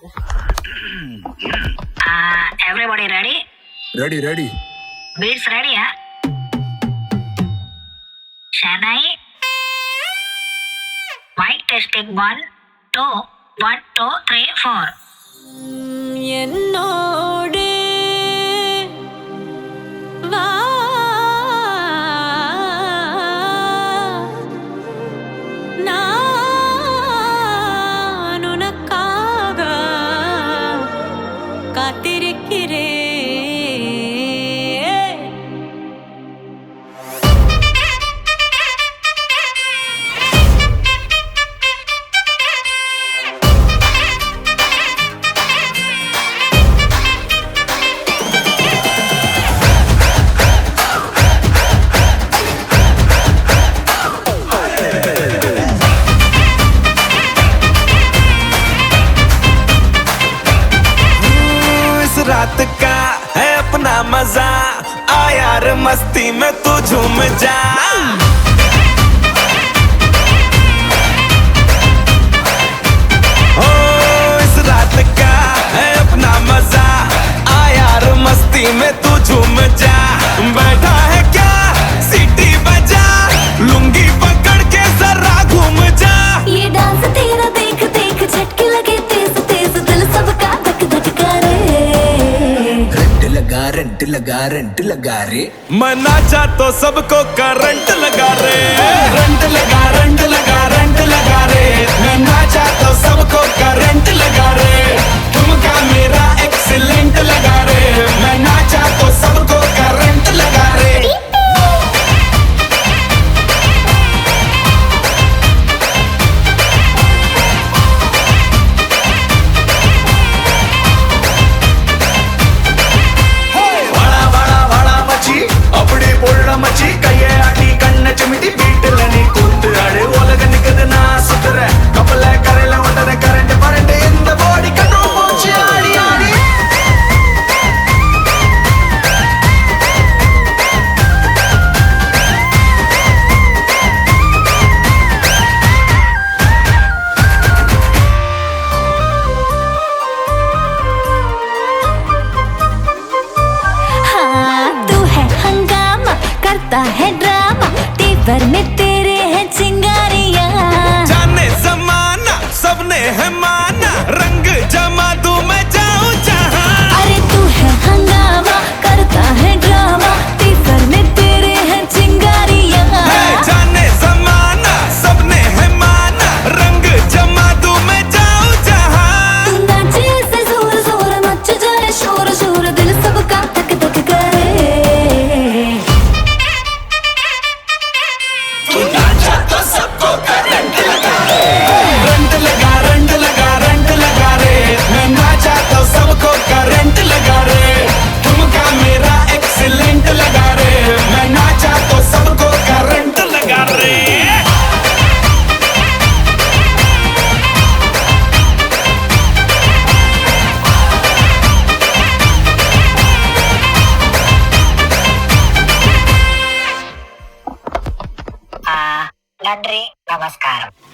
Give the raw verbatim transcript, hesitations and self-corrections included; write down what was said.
Uh, everybody ready? Ready, ready. Beats ready, yeah? Chennai. Mic testing one, two, one, two, three, four. என்னோடு வா நான் உனக்காக காத்திருக்கிறேன். रात का है अपना मजा, आ यार मस्ती में तू झूम जा. ओ इस रात का है अपना मजा, आ यार मस्ती में तू झूम जा. बैठा है क्या सीटी बजा, लुंगी पकड़ के जरा घूम जा. ये डांस तेरा देख देख झटके लगे तेज तेज, दिल सबका धक धक करे. रंट लगा रंट लगा रंट लगा रे. मैं नाचा तो सबको करंट लगा रे. रंट लगा रंट लगा रंट लगा रे. मैं नाचा तो सबको करंट लगा रे. तुमका मेरा एक्सीलेंट लगा रे. मैं नाचा तो सबको करंट लगा रे. வளா வளா வளா மச்சி அப்படி பொருள மச்சி கையை ஆட்டி கண்ண சிமிட்டி வீட்டுல நீ கூத்து ஆடு. உலக நிக்குது நான் சுத்துற கப்பல கரையில ஒட்டற கரண்ட் பரண்ட் இந்த பாடி கண்ட்ரோல் போச்சு ஆடி ஆடி. हाँ तू है हंगामा करता है ड्रामा, तेवर में तेरे हैं चिंगारियां. जाने जमाना सबने है माना, रंग जमा दूं मैं जाऊं जहां. अरे तू है हंगामा करता है ड्रामा, तेवर में तेरे हैं चिंगारियां. है जाने जमाना सबने है माना, रंग जमा दूं मैं जाऊं जहां. तू नाचे ऐसे जोर जोर मच जाए शोर शोर, दिल सबका धक धक करे. नाचा तो सबको करंट लगा रे. रंट लगा रंट लगा रंट लगा रे. मैं नाचा तो सबको करंट लगा रे. तुमका मेरा एक्सीलेंट लगा रे. मैं नाचा तो सबको करंट लगा रे. Uh, நன்றி நமஸ்காரம்.